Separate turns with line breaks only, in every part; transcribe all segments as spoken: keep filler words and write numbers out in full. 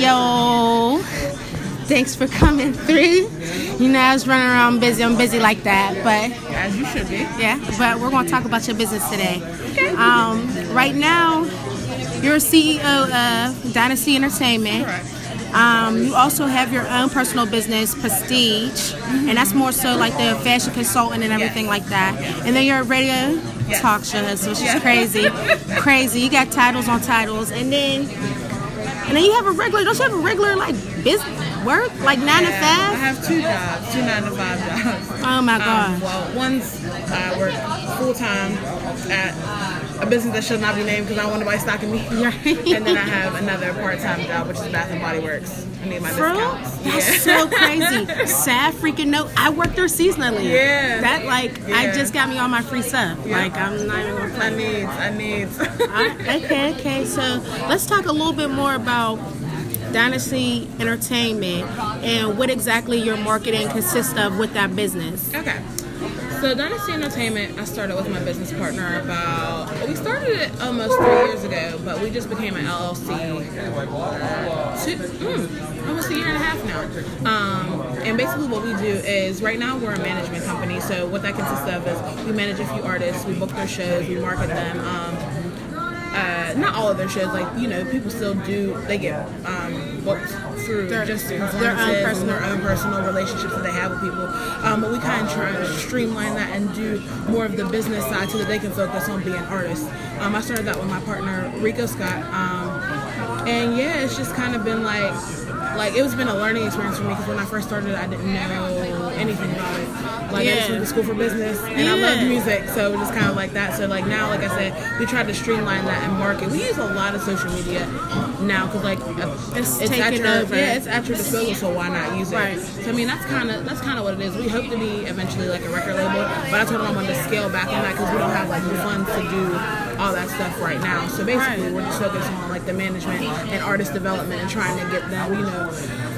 Yo, thanks for coming through. You know, I was running around busy. I'm busy like that, but
as you should be.
Yeah, but we're going to talk about your business today.
Okay.
Um, right now, you're a C E O of Dynasty Entertainment.
Correct.
Um, you also have your own personal business, Prestige, mm-hmm. and that's more so like the fashion consultant and everything yes. like that. Yes. And then you're a radio yes. talk show host, which yes. is crazy, crazy. You got titles on titles, and then and then you have a regular. Don't you have a regular like business work, like nine
yeah,
to five?
I have two jobs, two nine to five jobs.
Oh my god.
Um, well, one's I work full time at a business that should not be named because I don't want nobody stalking me. And then I have another part-time job, which is Bath and Body Works. I need my
For
discounts.
That's
yeah.
so crazy. Sad freaking note. I work there seasonally.
Yeah.
That like
yeah.
I just got me all my free stuff. Yeah. Like I'm not even gonna play.
I need. I need.
I, okay, okay. So let's talk a little bit more about Dynasty Entertainment and what exactly your marketing consists of with that business.
Okay. So Dynasty Entertainment, I started with my business partner about, well, we started it almost three years ago, but we just became an L L C two, mm, almost a year and a half now. Um, and basically what we do is, right now we're a management company, so what that consists of is we manage a few artists, we book their shows, we market them. Um, Uh, not all of their shows, like, you know, people still do, they get um, booked through
their,
just
their
performances
own personal,
their own personal relationships that they have with people. Um, but we kind of try to streamline that and do more of the business side so that they can focus on being artists. Um, I started that with my partner, Rico Scott. Um, and yeah, it's just kind of been like, like it's been a learning experience for me because when I first started, I didn't know anything about it. Like yeah. I just went to school for business and yeah. I love music, so it was just kind of like that. So like now, like I said, we tried to streamline that and market. We use a lot of social media now because like
it's,
it's
at your
over. Yeah, it's at your disposal, so why not use it?
Right.
So I mean, that's kind of that's kind of what it is. We hope to be eventually like a record label, but I told them I wanted to scale back on that because we don't have like the funds to do all that stuff right now. So basically, right. we're just focused on like the management and artist development and trying to get them, you know.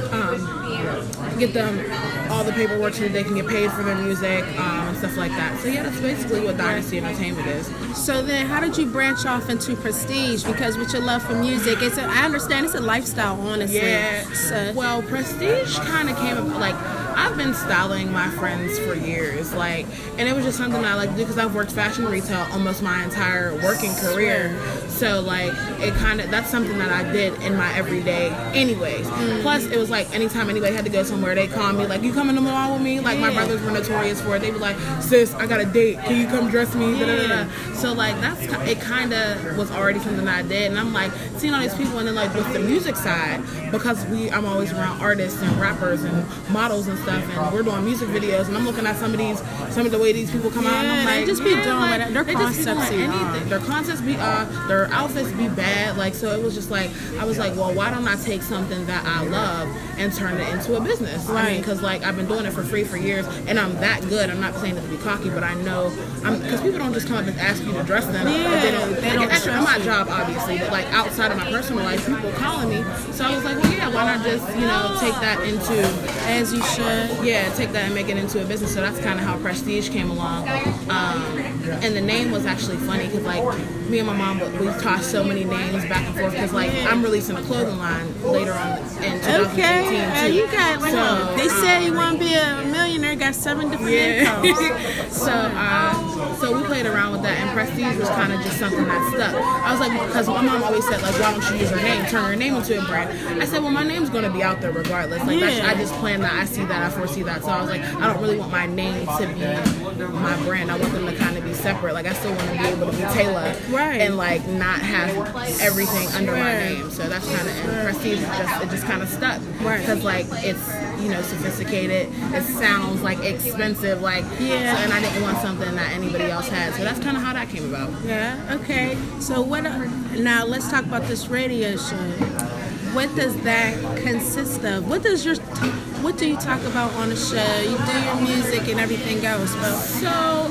Um, get them all the paperwork so that they can get paid for their music um, and stuff like that. So yeah, that's basically what Dynasty Entertainment is.
So then how did you branch off into Prestige? Because with your love for music, it's a, I understand it's a lifestyle, honestly.
Yeah.
So.
Well, Prestige kind of came up, like, I've been styling my friends for years, like, and it was just something I like to do because I've worked fashion retail almost my entire working career. So like, it kind of, that's something that I did in my everyday anyways. Mm. Plus, it was like anytime anybody had to go somewhere, they call me like, you coming to the mall with me? Like yeah. my brothers were notorious for it. They'd be like, sis, I got a date. Can you come dress me? Yeah. Da, da, da. So like, that's, it kind of was already something I did. And I'm like, seeing all these people and then like with the music side, because we, I'm always around artists and rappers and models and stuff, and we're doing music videos, and I'm looking at some of these, some of the way these people come
yeah,
out, and I'm like,
they just be
yeah,
doing
like,
what their
they
concepts
just be doing
be
anything.
on.
Their concepts be uh, their outfits be bad, like so. It was just like I was like, well, why don't I take something that I love and turn it into a business?
Right.
I mean, because like I've been doing it for free for years, and I'm that good. I'm not saying it to be cocky, but I know I'm because people don't just come up and ask you to dress them.
Yeah,
they don't.
They
like,
don't
that's my job, obviously, but like outside of my personal life, people calling me. So I was like, well, yeah, why not just you know take that into
as you should.
Yeah, take that and make it into a business. So that's kind of how Prestige came along. Um, and the name was actually funny because like me and my mom, we tossed so many names back and forth because like I'm releasing a clothing line later on in twenty eighteen
okay.
too.
Uh, you got like,
so,
they said
um,
you want to be a millionaire, got seven different
yeah.
incomes.
so uh, so we played around with that, and Prestige was kind of just something that stuck. I was like, because my mom always said like, why don't you use her name, turn her name into a brand? I said, well, my name's going to be out there regardless. Like
yeah.
that's, I just plan that, I see that, I foresee that. So I was like, I don't really want my name to be my brand. I want them to kind of be separate. Like I still want to be able to be Taylor
right.
and like not have everything under
right.
my name. So that's kind of, and Prestige just, it just kind of stuck.
Right.
Because like it's, you know, sophisticated. It sounds like expensive, like
yeah.
so, and I didn't want something that anybody else had. So that's kind of how that came about.
Yeah. Okay. So what? Uh, now let's talk about this radio show. What does that consist of? What does your what do you talk about on the show? You do your music and everything else, but
so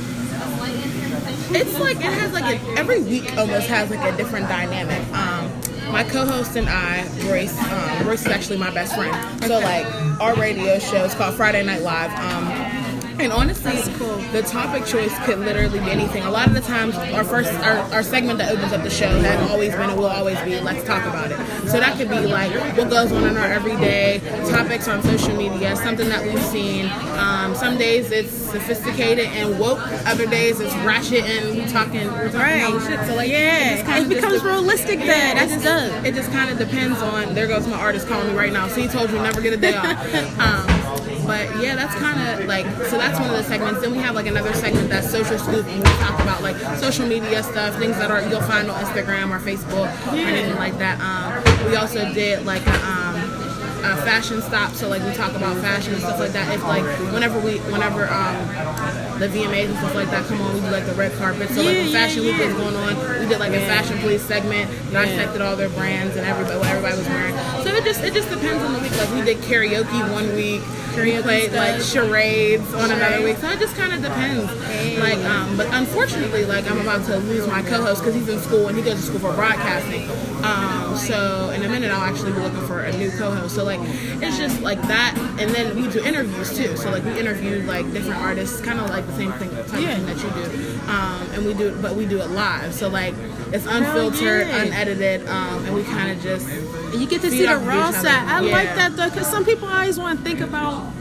it's like it has like a, every week almost has like a different dynamic. Um, my co-host and I, Royce, um, Royce is actually my best friend. So like our radio show is called Friday Night Live. Um, And honestly,
cool.
the topic choice could literally be anything. A lot of the times, our first, our, our segment that opens up the show has always been and will always be, let's talk about it. So that could be like what goes on in our everyday, topics on social media, something that we've seen. Um, some days it's sophisticated and woke. Other days it's ratchet and we talking, we're talking
Right.
all shit. So like,
Yeah,
it,
it becomes realistic then.
Yeah,
That's
it just,
dope.
it just kind of depends on. There goes my artist calling me right now. So he told you never get a day off. Um, But yeah, that's kind of like, so that's one of the segments. Then we have like another segment that's social scoop, and we talk about like social media stuff, things that are you'll find on Instagram or Facebook
Yeah.
or anything like that. Um, we also did like a, um, a fashion stop, so like we talk about fashion and stuff like that. If like whenever we, whenever um, the V M As and stuff like that come on, we do like the red carpet. So like
Yeah,
when Fashion
yeah,
Week
yeah.
was going on, we did like a fashion police segment, dissected all their brands and everybody, what everybody was wearing. So it just it just depends on the week. Like we did karaoke one week. We played like charades on another week, so it just kind of depends. Like, um, but unfortunately, like I'm about to lose my co-host because he's in school and he goes to school for broadcasting. Um, so in a minute, I'll actually be looking for a new co-host. So like, it's just like that, and then we do interviews too. So like we interview like different artists, kind of like the same thing, type
Yeah.
of thing that you do. Um, and we do, but we do it live. So like, it's unfiltered,
yeah.
unedited, um, and we kind of just.
You get to
feed
see the
off of
raw
each other.
side. I
Yeah.
like that though, because some people always want to think about.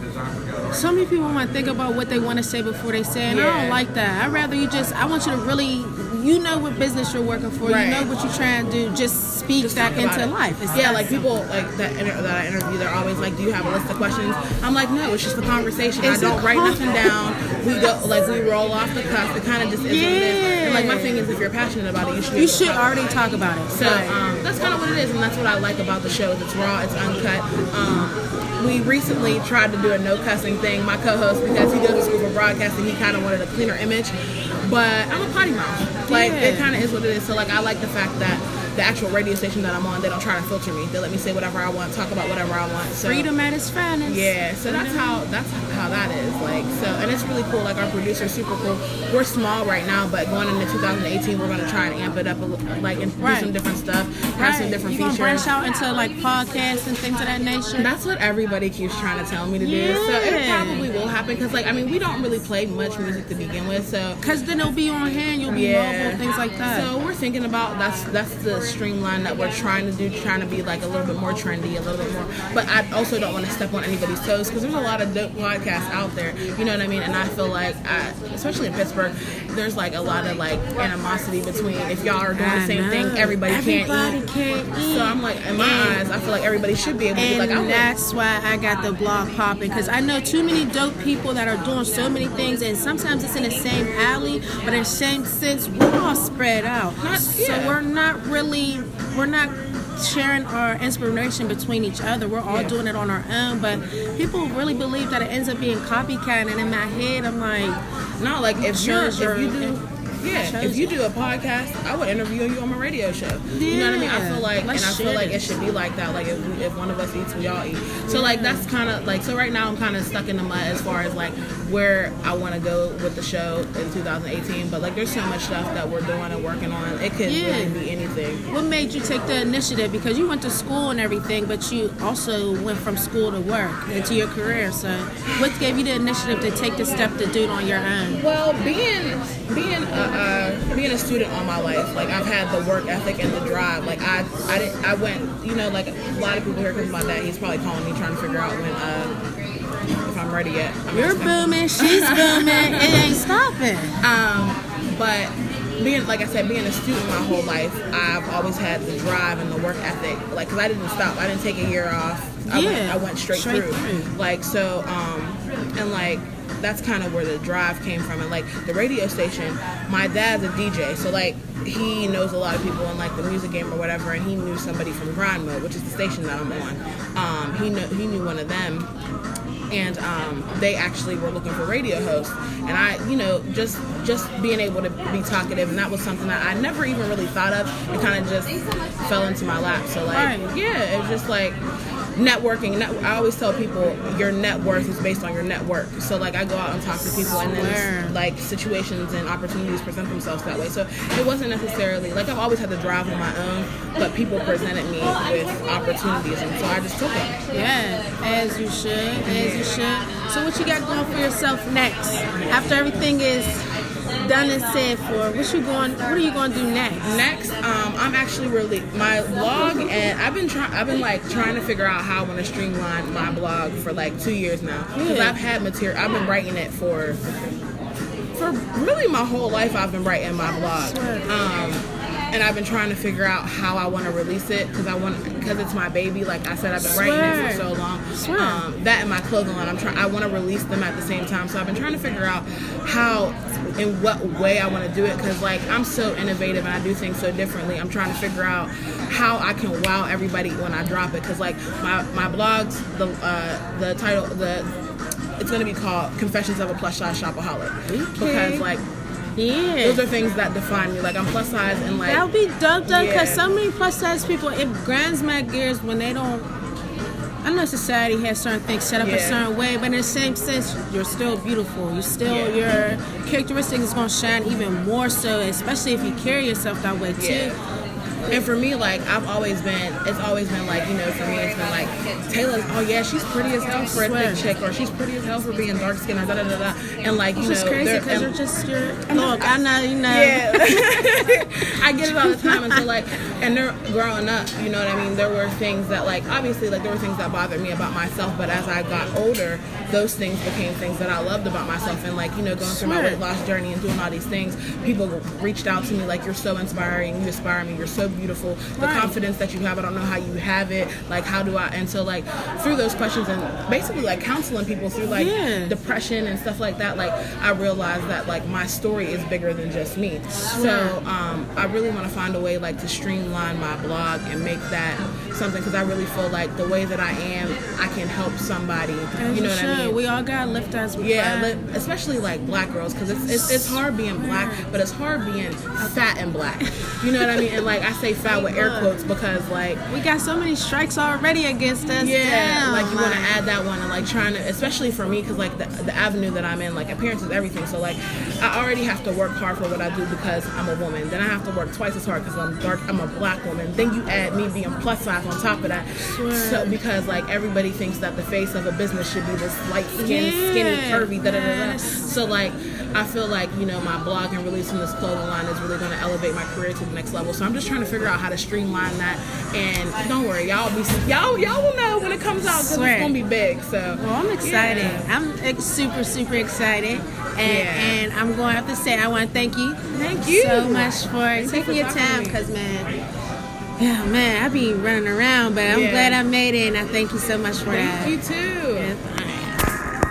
So many people want to think about what they want to say before they say, and I
Yeah.
don't like that. I'd rather you just. I want you to really, you know, what business you're working for.
Right.
You know what you're trying to do. Just speak
Just
that
talk about
into
it.
life. It's
yeah,
that
like
simple.
people like that inter- that I interview, they're always like, "Do you have a list of questions?" I'm like, "No, it's just a conversation.
It's
I don't
a
write
con-
nothing down. We go like we roll off the cuff. It kind of just is what it is." And like my
Yeah.
thing is, if you're passionate about it, you should. be
You
able to
should
talk
already
about it.
talk about it.
So um, that's kind of what it is, and that's what I like about the show. Is it's raw, it's uncut. Um, we recently tried to do a no cussing thing. My co-host, because he goes to school for broadcasting, he kind of wanted a cleaner image. But I'm a potty mouth. Like
Yeah.
it kind of is what it is. So like I like the fact that the actual radio station that I'm on, they don't try to filter me. They let me say whatever I want, talk about whatever I want. So
Freedom at its finest.
yeah, so that's how that's how that is. Like so, and it's really cool. Like our producer's super cool. We're small right now, but going into two thousand eighteen, we're gonna try and amp it up, a, li- like and
Right.
do some different stuff, have some different
you gonna
features.
branch out into like podcasts and things of that nature.
That's what everybody keeps trying to tell me to do. So it
Yeah.
probably will happen because, like, I mean, we don't really play much music to begin with. So
Cause then it'll be on hand. You'll be
yeah,
mobile, things like that.
So we're thinking about that's that's the streamline that we're trying to do, trying to be like a little bit more trendy, a little bit more. But I also don't want to step on anybody's toes because there's a lot of dope podcasts out there. You know what I mean? And I feel like, I, especially in Pittsburgh, there's like a lot of like animosity between if y'all are doing
I
the same
know.
thing, everybody,
Everybody
can't eat.
can't eat.
So I'm like, in my
And-
eyes, I feel like everybody should be able to be
And
like, I want.
that's why I got the blog popping, because I know too many dope people that are doing so many things, and sometimes it's in the same alley, but in the same sense, we're all spread out.
Not-
So
yeah.
we're not really, we're not sharing our inspiration between each other. We're all
Yeah.
doing it on our own, but people really believe that it ends up being copycat, and in my head, I'm like,
No, like if you're
chose
if
your-
you do yeah,
chose
if you
it.
do a podcast, I would interview you on my radio show. You know what I mean? I
Yeah.
feel like
Let's
and I feel
share
like it
this.
should be like that. Like if we, if one of us eats, we all eat. So like that's kind of like so right now I'm kind of stuck in the mud as far as like where I want to go with the show in two thousand eighteen. But like there's so much stuff that we're doing and working on. It could
Yeah.
really be anything.
what made you take the initiative? Because you went to school and everything, but you also went from school to work into your career. So what gave you the initiative to take the step to do it on your own?
Well, being being a, uh, being a student all my life, like I've had the work ethic and the drive. Like I I didn't I went, you know, like a lot of people here because my dad, he's probably calling me trying to figure out when uh, if I'm ready yet. I'm
You're
expecting-
booming, she's booming, it ain't stopping.
Um, but being, like I said, being a student my whole life, I've always had the drive and the work ethic. Like, cause I didn't stop. I didn't take a year off. I,
Yeah,
went, I went straight,
straight
through.
through.
Like, so, um, and like, that's kind of where the drive came from. And like the radio station, my dad's a D J, so like he knows a lot of people in like the music game or whatever, and he knew somebody from Grind Mode, which is the station that I'm on. Um, he knew he knew one of them. And um, they actually were looking for radio hosts, and I, you know, just just being able to be talkative, and that was something that I never even really thought of. It kind of just fell into my lap. So like,
Right.
yeah, it was just like networking. Net, I always tell people your net worth is based on your network. So like I go out and talk to people, and then like situations and opportunities present themselves that way. So it wasn't necessarily like I've always had to drive on my own, but people presented me with opportunities, and so I just took them.
Yeah, as you should, as you should. So what you got going for yourself next? After everything is done and said for, what you going? What are you going to do next?
Next, um, I'm actually really my blog, and I've been trying. I've been like trying to figure out how I want to streamline my blog for like two years now, because
Yeah.
I've had material. I've been writing it for for really my whole life. I've been writing my blog. Um, and I've been trying to figure out how I want to release it, because I want because it's my baby. Like I said, I've been writing it for so long. Um, that and my clothing line, I'm trying. I want to release them at the same time. So I've been trying to figure out how, in what way I want to do it, because like I'm so innovative and I do things so differently. I'm trying to figure out how I can wow everybody when I drop it, because like my my blogs, the uh, the title the it's gonna be called Confessions of a Plus Size Shopaholic,
Okay.
because like.
Yeah.
Those are things that define me. Like I'm plus size and like
That would be dope though, because
Yeah.
so many plus size people, it grinds my gears when they don't. I know society has certain things set up a
Yeah.
certain way, but in the same sense, you're still beautiful. You still,
Yeah.
your characteristics is going to shine even more so, especially if you carry yourself that way too.
Yeah. And for me, like, I've always been, it's always been like, you know, for me, it's been like, Taylor's, oh yeah, she's pretty as hell for a
Swear.
thick chick, or she's pretty as hell for being dark skinned, or da da da da. And like, you
It's just
know,
crazy
they're-
because
and-
you're just, you're, look, I know, you know.
Yeah. I get it all the time. And so, like, and they're growing up, you know what I mean? There were things that, like, obviously, like, there were things that bothered me about myself, but as I got older, those things became things that I loved about myself. And, like, you know, going through my
Sure.
weight loss journey and doing all these things, people reached out to me, like, you're so inspiring, you inspire me, you're so beautiful. The
Right.
confidence that you have, I don't know how you have it. Like, how do I? And so, like, through those questions and basically, like, counseling people through, like,
Yeah.
depression and stuff like that, like, I realized that, like, my story is bigger than just me. So, um, I really want to find a way, like, to streamline my blog and make that something, because I really feel like the way that I am, I can help somebody.
As
You know what
should.
I mean?
We all got to lift us.
Yeah, li- especially like black girls, because it's, it's it's hard being black, but it's hard being fat and black. You know what I mean? And like I say fat with air quotes because like
We got so many strikes already against us.
yeah,
Damn,
like you want to
like-
add that one and like trying to, especially for me, because like the, the avenue that I'm in, like appearance is everything. So like I already have to work hard for what I do because I'm a woman. Then I have to work twice as hard because I'm dark. I'm a black woman. Then you add me being plus size on top of that. So because like everybody thinks that the face of a business should be this light skinned,
Yeah,
skinny, curvy, da da da da.
yes.
So like I feel like, you know, my blog and releasing this clothing line is really going to elevate my career to the next level. So I'm just trying to figure out how to streamline that. And don't worry, y'all be y'all y'all will know when it comes out because it's
Swear.
gonna be big. So
Well, I'm excited.
Yeah.
I'm ex- super, super excited. And,
Yeah.
and I'm going to have to say, I want to thank you.
Thank you
so much for
Thank you
taking
for
your
talking to
time.
me.
Because, man, yeah, man, I be running around, but I'm
Yeah.
glad I made it. And I thank you so much for
Thank
that.
you too.
Yes.